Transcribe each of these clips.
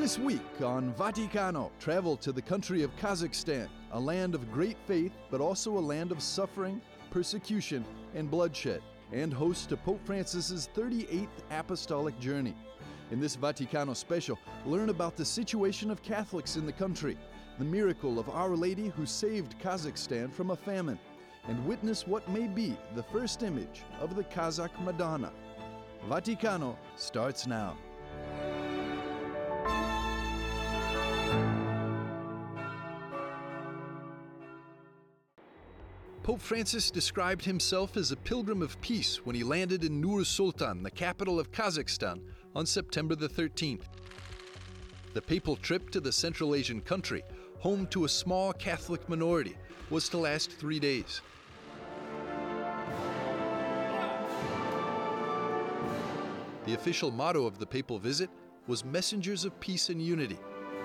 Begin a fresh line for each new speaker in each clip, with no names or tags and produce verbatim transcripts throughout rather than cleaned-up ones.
This week on Vaticano, travel to the country of Kazakhstan, a land of great faith, but also a land of suffering, persecution, and bloodshed, and host to Pope Francis's thirty-eighth apostolic journey. In this Vaticano special, learn about the situation of Catholics in the country, the miracle of Our Lady who saved Kazakhstan from a famine, and witness what may be the first image of the Kazakh Madonna. Vaticano starts now. Pope Francis described himself as a pilgrim of peace when he landed in Nur-Sultan, the capital of Kazakhstan, on September the thirteenth. The papal trip to the Central Asian country, home to a small Catholic minority, was to last three days. The official motto of the papal visit was Messengers of Peace and Unity.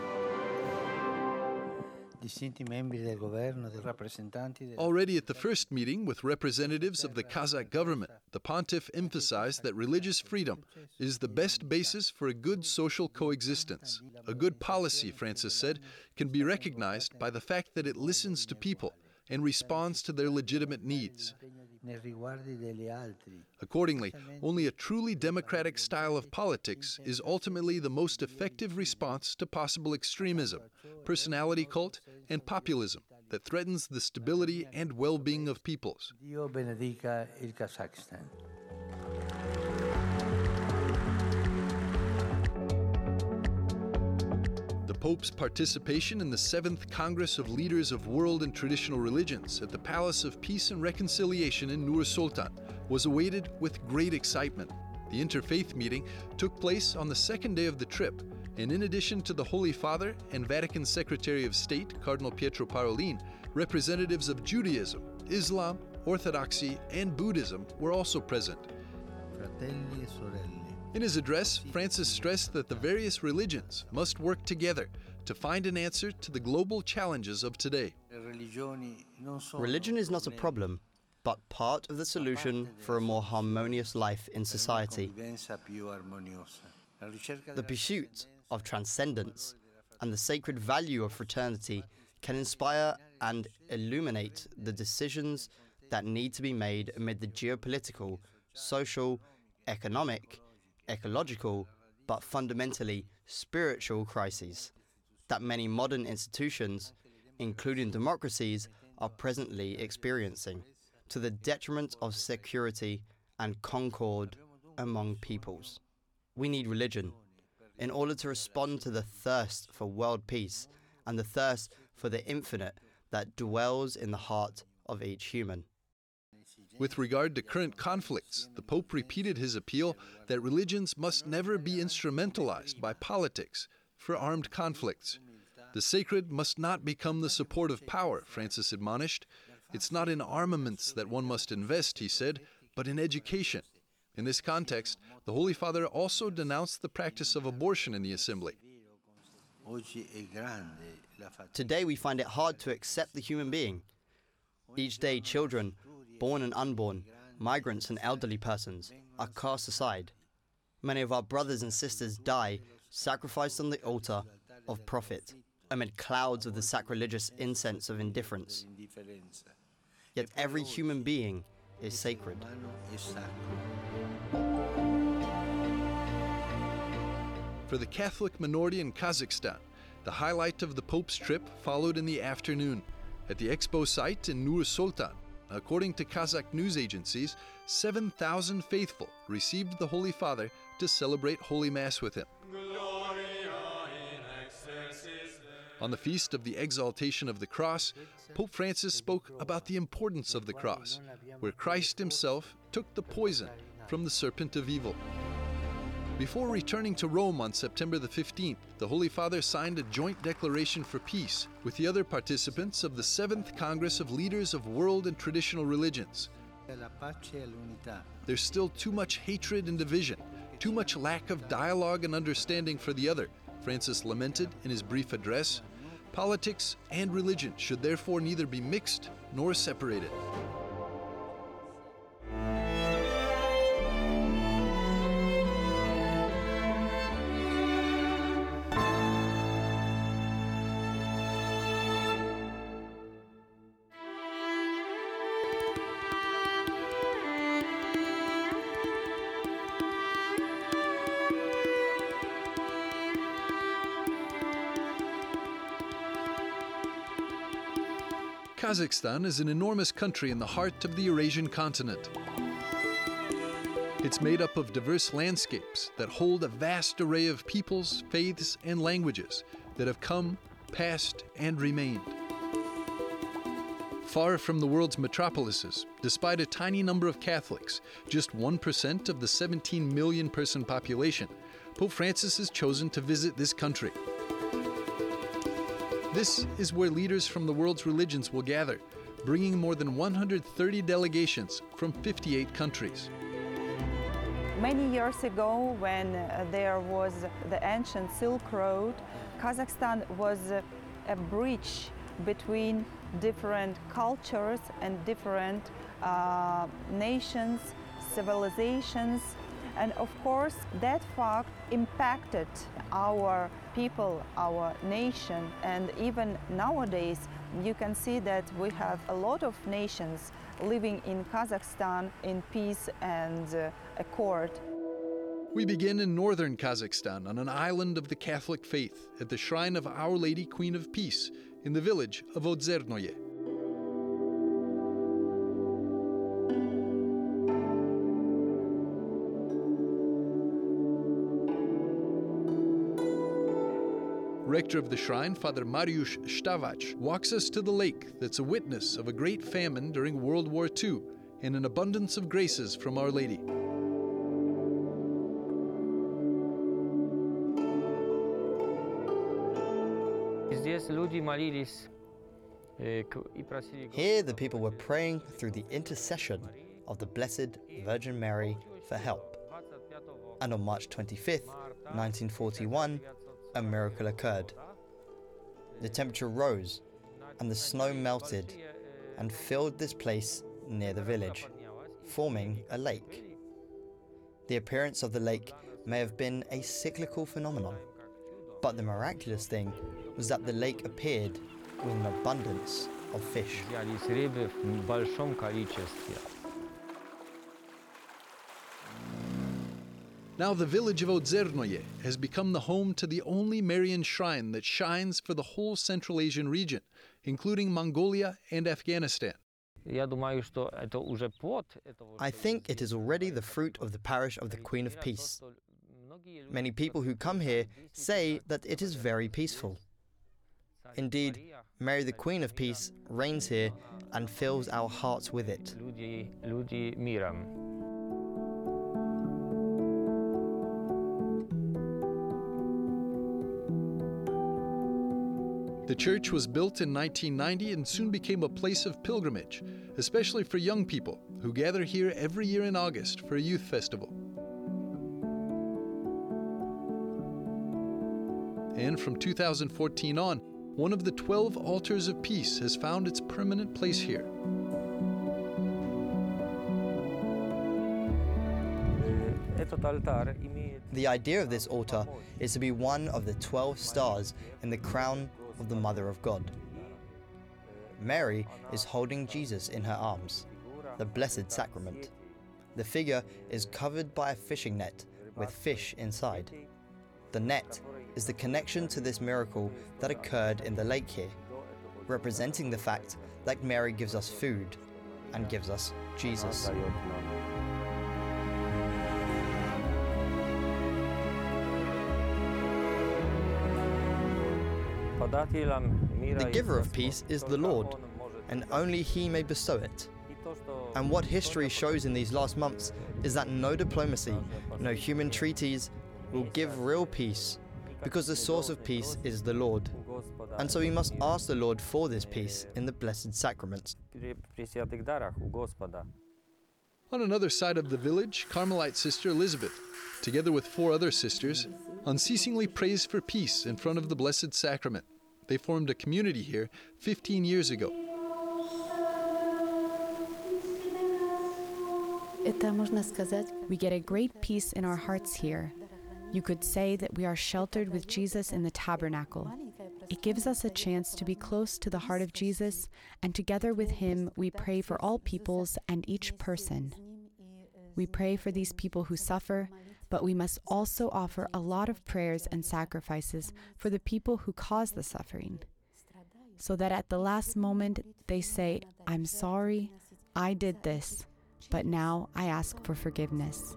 Already at the first meeting with representatives of the Kazakh government, the pontiff emphasized that religious freedom is the best basis for a good social coexistence. A good policy, Francis said, can be recognized by the fact that it listens to people and responds to their legitimate needs. Accordingly, only a truly democratic style of politics is ultimately the most effective response to possible extremism, personality cult, and populism that threatens the stability and well-being of peoples.
Dio benedica il Kazakhstan.
The Pope's participation in the seventh Congress of Leaders of World and Traditional Religions at the Palace of Peace and Reconciliation in Nur-Sultan was awaited with great excitement. The interfaith meeting took place on the second day of the trip, and in addition to the Holy Father and Vatican Secretary of State, Cardinal Pietro Parolin, representatives of Judaism, Islam, Orthodoxy, and Buddhism were also present.
Fratelli e sorelle.
In his address, Francis stressed that the various religions must work together to find an answer to the global challenges of today.
Religion is not a problem, but part of the solution for a more harmonious life in society. The pursuit of transcendence and the sacred value of fraternity can inspire and illuminate the decisions that need to be made amid the geopolitical, social, economic, ecological, but fundamentally spiritual crises that many modern institutions, including democracies, are presently experiencing, to the detriment of security and concord among peoples. We need religion in order to respond to the thirst for world peace and the thirst for the infinite that dwells in the heart of each human.
With regard to current conflicts, the Pope repeated his appeal that religions must never be instrumentalized by politics for armed conflicts. The sacred must not become the support of power, Francis admonished. It's not in armaments that one must invest, he said, but in education. In this context, the Holy Father also denounced the practice of abortion in the Assembly.
Today we find it hard to accept the human being. Each day children, born and unborn, migrants and elderly persons, are cast aside. Many of our brothers and sisters die, sacrificed on the altar of profit, amid clouds of the sacrilegious incense of indifference. Yet every human being is sacred.
For the Catholic minority in Kazakhstan, the highlight of the Pope's trip followed in the afternoon. At the expo site in Nur-Sultan, according to Kazakh news agencies, seven thousand faithful received the Holy Father to celebrate Holy Mass with him. On the feast of the Exaltation of the Cross, Pope Francis spoke about the importance of the cross, where Christ himself took the poison from the serpent of evil. Before returning to Rome on September the fifteenth, the Holy Father signed a joint declaration for peace with the other participants of the seventh Congress of Leaders of World and Traditional Religions. There's still too much hatred and division, too much lack of dialogue and understanding for the other, Francis lamented in his brief address. Politics and religion should therefore neither be mixed nor separated. Kazakhstan is an enormous country in the heart of the Eurasian continent. It's made up of diverse landscapes that hold a vast array of peoples, faiths, and languages that have come, passed, and remained. Far from the world's metropolises, despite a tiny number of Catholics, just one percent of the seventeen million person population, Pope Francis has chosen to visit this country. This is where leaders from the world's religions will gather, bringing more than one hundred thirty delegations from fifty-eight countries.
Many years ago, when uh, there was the ancient Silk Road, Kazakhstan was uh, a bridge between different cultures and different uh, nations, civilizations. And of course, that fact impacted our people, our nation, and even nowadays you can see that we have a lot of nations living in Kazakhstan in peace and uh, accord.
We begin in northern Kazakhstan on an island of the Catholic faith at the shrine of Our Lady Queen of Peace in the village of Odzernoye. Rector of the shrine, Father Mariusz Stawacz, walks us to the lake that's a witness of a great famine during World War Two and an abundance of graces from Our Lady.
Here the people were praying through the intercession of the Blessed Virgin Mary for help. And on March twenty-fifth, nineteen forty-one, a miracle occurred. The temperature rose and the snow melted and filled this place near the village, forming a lake. The appearance of the lake may have been a cyclical phenomenon, but the miraculous thing was that the lake appeared with an abundance of fish.
Now the village of Odzernoye has become the home to the only Marian shrine that shines for the whole Central Asian region, including Mongolia and Afghanistan.
I think it is already the fruit of the parish of the Queen of Peace. Many people who come here say that it is very peaceful. Indeed, Mary the Queen of Peace reigns here and fills our hearts with it.
The church was built in nineteen ninety and soon became a place of pilgrimage, especially for young people who gather here every year in August for a youth festival. And from two thousand fourteen on, one of the twelve altars of peace has found its permanent place here.
The idea of this altar is to be one of the twelve stars in the crown of the Mother of God. Mary is holding Jesus in her arms, the Blessed Sacrament. The figure is covered by a fishing net with fish inside. The net is the connection to this miracle that occurred in the lake here, representing the fact that Mary gives us food and gives us Jesus. The giver of peace is the Lord, and only He may bestow it. And what history shows in these last months is that no diplomacy, no human treaties will give real peace, because the source of peace is the Lord. And so we must ask the Lord for this peace in the Blessed Sacrament.
On another side of the village, Carmelite sister Elizabeth, together with four other sisters, unceasingly prays for peace in front of the Blessed Sacrament. They formed a community here fifteen years ago.
We get a great peace in our hearts here. You could say that we are sheltered with Jesus in the tabernacle. It gives us a chance to be close to the heart of Jesus, and together with Him, we pray for all peoples and each person. We pray for these people who suffer, but we must also offer a lot of prayers and sacrifices for the people who cause the suffering. so that at the last moment they say, "I'm sorry, I did this, but now I ask for forgiveness."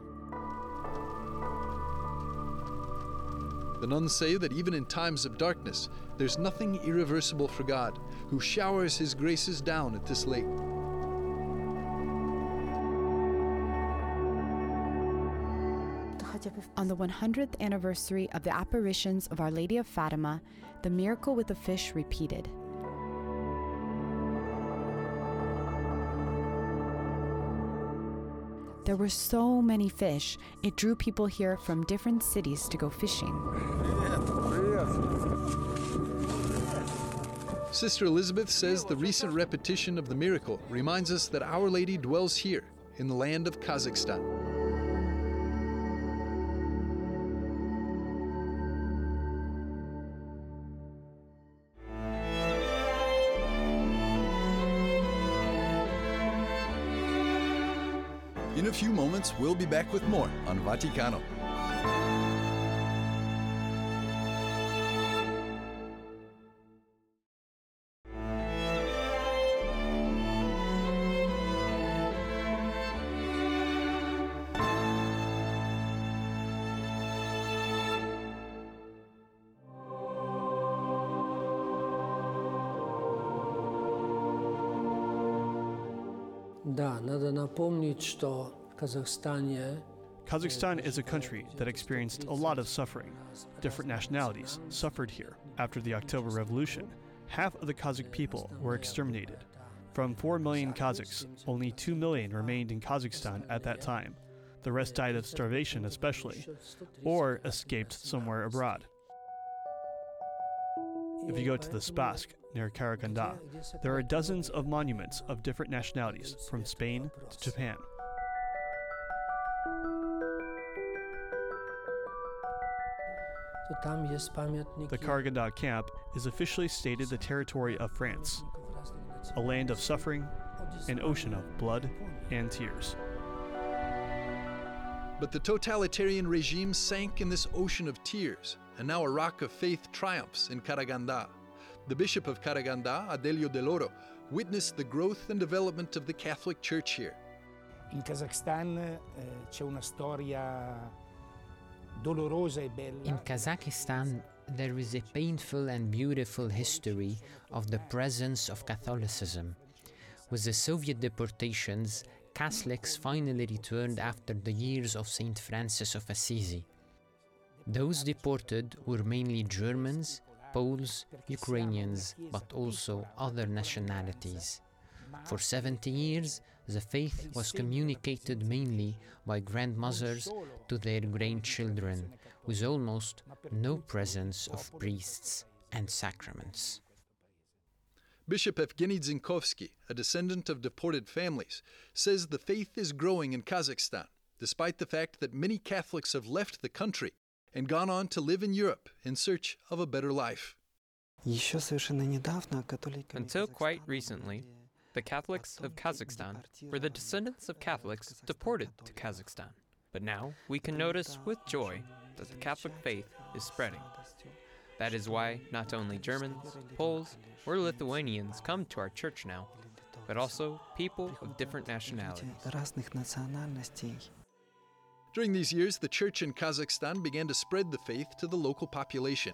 The nuns say that even in times of darkness, there's nothing irreversible for God, who showers His graces down at this lake.
On the one hundredth anniversary of the apparitions of Our Lady of Fatima, the miracle with the fish repeated. There were so many fish, it drew people here from different cities to go fishing.
Sister Elizabeth says the recent repetition of the miracle reminds us that Our Lady dwells here, in the land of Kazakhstan. In a few moments, we'll be back with more on Vaticano.
Да, надо напомнить, что в Казахстане
Kazakhstan is a country that experienced a lot of suffering. Different nationalities suffered here. After the October Revolution, half of the Kazakh people were exterminated. From four million Kazakhs, only two million remained in Kazakhstan at that time. The rest died of starvation especially, or escaped somewhere abroad. If you go to the Spassk, near Karaganda, there are dozens of monuments of different nationalities, from Spain to Japan. The Karaganda camp is officially stated the territory of France, a land of suffering, an ocean of blood and tears.
But the totalitarian regime sank in this ocean of tears, and now a rock of faith triumphs in Karaganda. The Bishop of Karaganda, Adelio Del Oro, witnessed the growth and development of the Catholic Church here.
In Kazakhstan eh, c'è una storia dolorosa e bella.
In Kazakhstan, there is a painful and beautiful history of the presence of Catholicism. With the Soviet deportations, Catholics finally returned after the years of Saint Francis of Assisi. Those deported were mainly Germans, Poles, Ukrainians, but also other nationalities. For seventy years, the faith was communicated mainly by grandmothers to their grandchildren, with almost no presence of priests and sacraments.
Bishop Evgeny Dzinkovsky, a descendant of deported families, says the faith is growing in Kazakhstan, despite the fact that many Catholics have left the country and gone on to live in Europe in search of a better life.
Until quite recently, the Catholics of Kazakhstan were the descendants of Catholics deported to Kazakhstan. But now we can notice with joy that the Catholic faith is spreading. That is why not only Germans, Poles, or Lithuanians come to our church now, but also people of different nationalities.
During these years, the church in Kazakhstan began to spread the faith to the local population.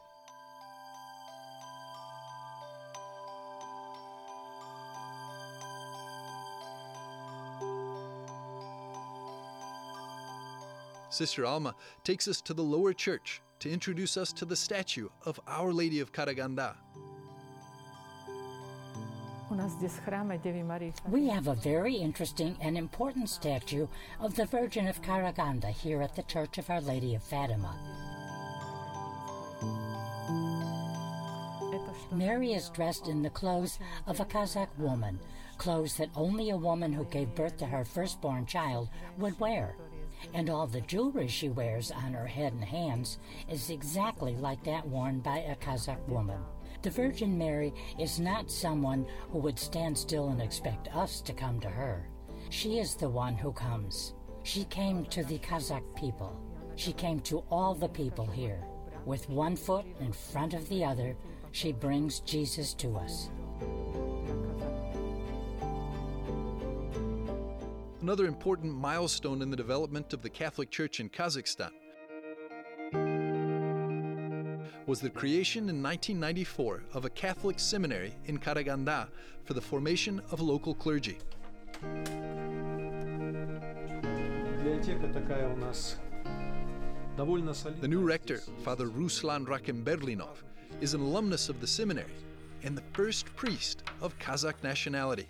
Sister Alma takes us to the lower church to introduce us to the statue of Our Lady of Karaganda.
We have a very interesting and important statue of the Virgin of Karaganda here at the Church of Our Lady of Fatima. Mary is dressed in the clothes of a Kazakh woman, clothes that only a woman who gave birth to her firstborn child would wear. And all the jewelry she wears on her head and hands is exactly like that worn by a Kazakh woman. The Virgin Mary is not someone who would stand still and expect us to come to her. She is the one who comes. She came to the Kazakh people. She came to all the people here. With one foot in front of the other, she brings Jesus to us.
Another important milestone in the development of the Catholic Church in Kazakhstan was the creation in nineteen ninety-four of a Catholic seminary in Karaganda for the formation of local clergy. The new rector, Father Ruslan Rakimberlinov, is an alumnus of the seminary and the first priest of Kazakh nationality.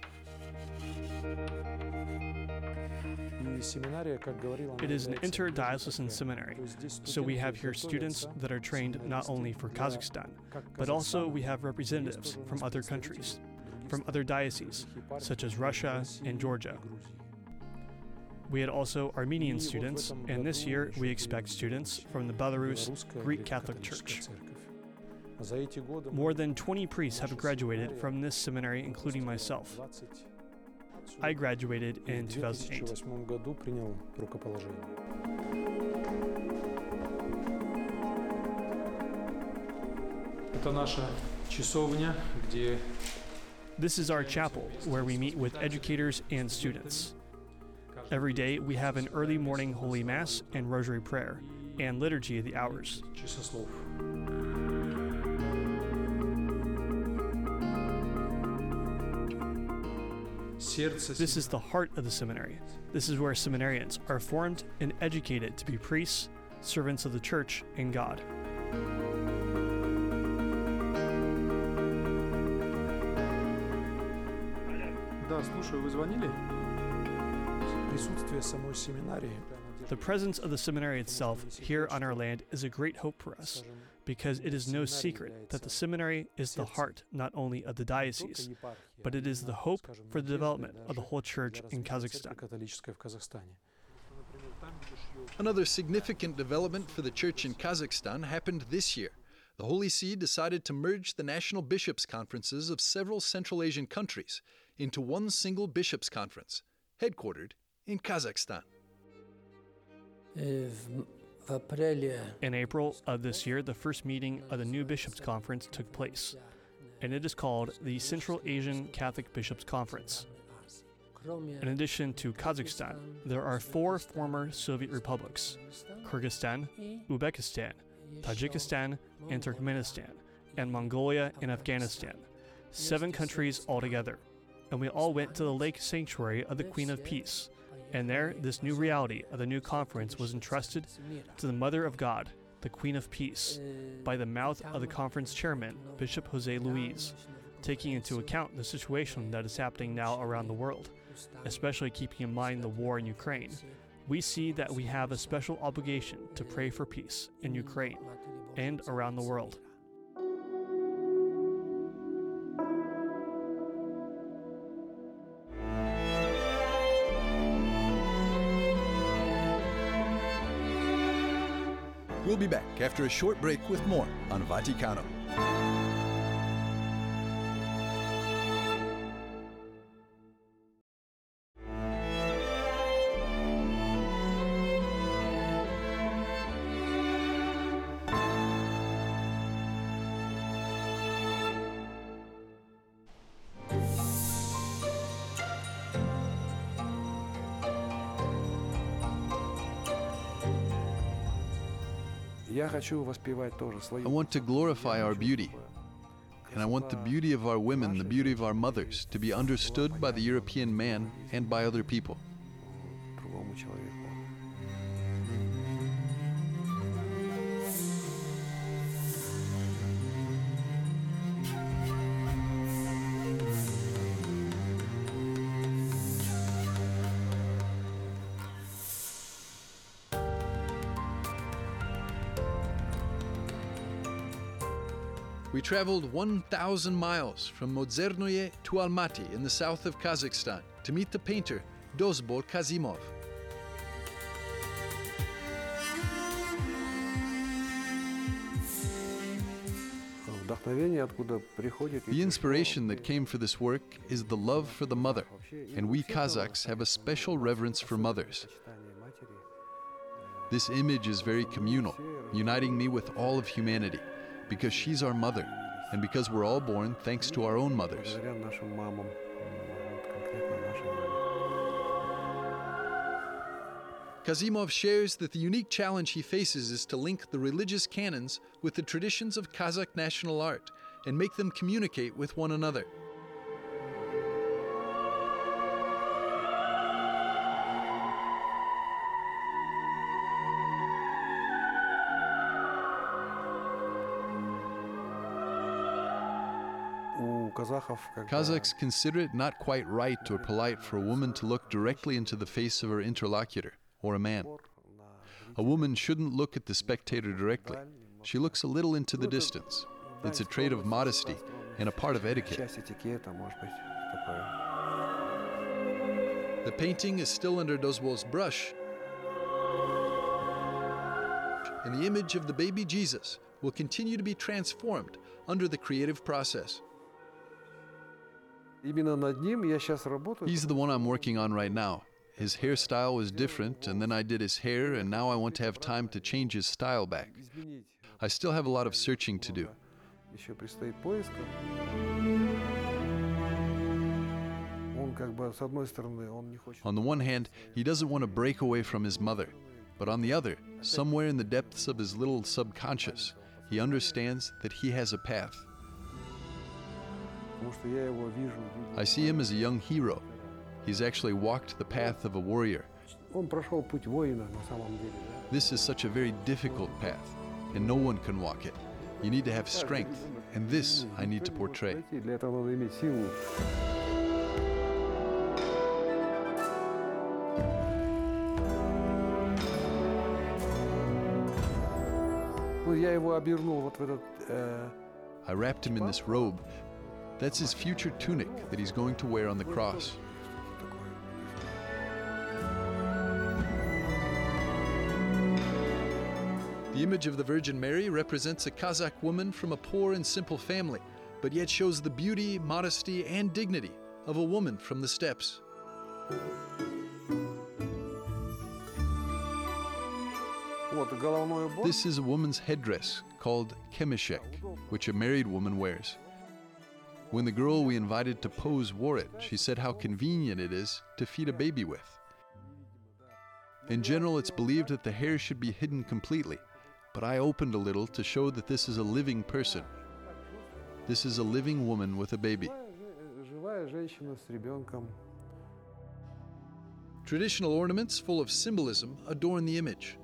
It is an interdiocesan seminary, so we have here students that are trained not only for Kazakhstan, but also we have representatives from other countries, from other dioceses, such as Russia and Georgia. We had also Armenian students, and this year we expect students from the Belarus Greek Catholic Church. More than twenty priests have graduated from this seminary, including myself. I graduated in two thousand eight. This is our chapel, where we meet with educators and students. Every day we have an early morning Holy Mass and Rosary Prayer, and Liturgy of the Hours. This is the heart of the seminary. This is where seminarians are formed and educated to be priests, servants of the Church and God. The presence of the seminary itself here on our land is a great hope for us, because it is no secret that the seminary is the heart not only of the diocese, but it is the hope for the development of the whole church in Kazakhstan.
Another significant development for the church in Kazakhstan happened this year. The Holy See decided to merge the national bishops' conferences of several Central Asian countries into one single bishops' conference, headquartered in Kazakhstan.
In April of this year, the first meeting of the new Bishops' Conference took place, and it is called the Central Asian Catholic Bishops' Conference. In addition to Kazakhstan, there are four former Soviet republics: Kyrgyzstan, Uzbekistan, Tajikistan, and Turkmenistan, and Mongolia and Afghanistan. Seven countries altogether. And we all went to the lake sanctuary of the Queen of Peace. And there, this new reality of the new conference was entrusted to the Mother of God, the Queen of Peace, by the mouth of the conference chairman, Bishop Jose Luis, taking into account the situation that is happening now around the world, especially keeping in mind the war in Ukraine. We see that we have a special obligation to pray for peace in Ukraine and around the world.
We'll be back after a short break with more on Vaticano. I want to glorify our beauty, and I want the beauty of our women, the beauty of our mothers, to be understood by the European man and by other people. We traveled one thousand miles from Modzernoye to Almaty in the south of Kazakhstan to meet the painter Dozbol Kazimov. The inspiration that came for this work is the love for the mother, and we Kazakhs have a special reverence for mothers. This image is very communal, uniting me with all of humanity, because she's our mother, and because we're all born thanks to our own mothers. Kazimov shares that the unique challenge he faces is to link the religious canons with the traditions of Kazakh national art and make them communicate with one another. Kazakhs consider it not quite right or polite for a woman to look directly into the face of her interlocutor, or a man. A woman shouldn't look at the spectator directly. She looks a little into the distance. It's a trait of modesty and a part of etiquette. The painting is still under Dozbol's brush, and the image of the baby Jesus will continue to be transformed under the creative process. He's the one I'm working on right now. His hairstyle was different, and then I did his hair, and now I want to have time to change his style back. I still have a lot of searching to do. On the one hand, he doesn't want to break away from his mother, but on the other, somewhere in the depths of his little subconscious, he understands that he has a path. I see him as a young hero. He's actually walked the path of a warrior. This is such a very difficult path, and no one can walk it. You need to have strength, and this I need to portray. I wrapped him in this robe. That's his future tunic that he's going to wear on the cross. The image of the Virgin Mary represents a Kazakh woman from a poor and simple family, but yet shows the beauty, modesty, and dignity of a woman from the steppes. This is a woman's headdress called kemishek, which a married woman wears. When the girl we invited to pose wore it, she said how convenient it is to feed a baby with. In general, it's believed that the hair should be hidden completely, but I opened a little to show that this is a living person. This is a living woman with a baby. Traditional ornaments full of symbolism adorn the image.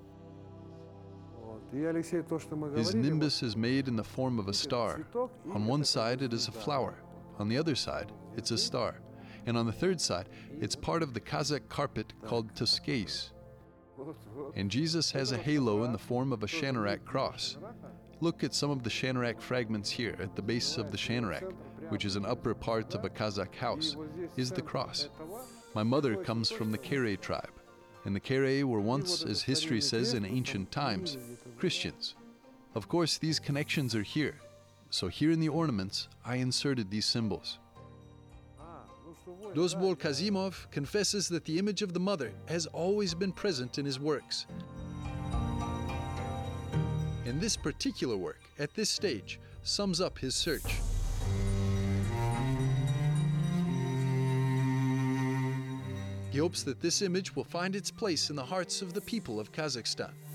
His nimbus is made in the form of a star. On one side it is a flower, on the other side it's a star, and on the third side it's part of the Kazakh carpet called tuskais. And Jesus has a halo in the form of a Shanarak cross. Look at some of the Shanarak fragments here at the base of the Shanarak, which is an upper part of a Kazakh house, is the cross. My mother comes from the Kare tribe. And the Kare were once, as history says in ancient times, Christians. Of course, these connections are here. So here in the ornaments, I inserted these symbols. Dozbol Kazimov confesses that the image of the mother has always been present in his works. And this particular work, at this stage, sums up his search. He hopes that this image will find its place in the hearts of the people of Kazakhstan.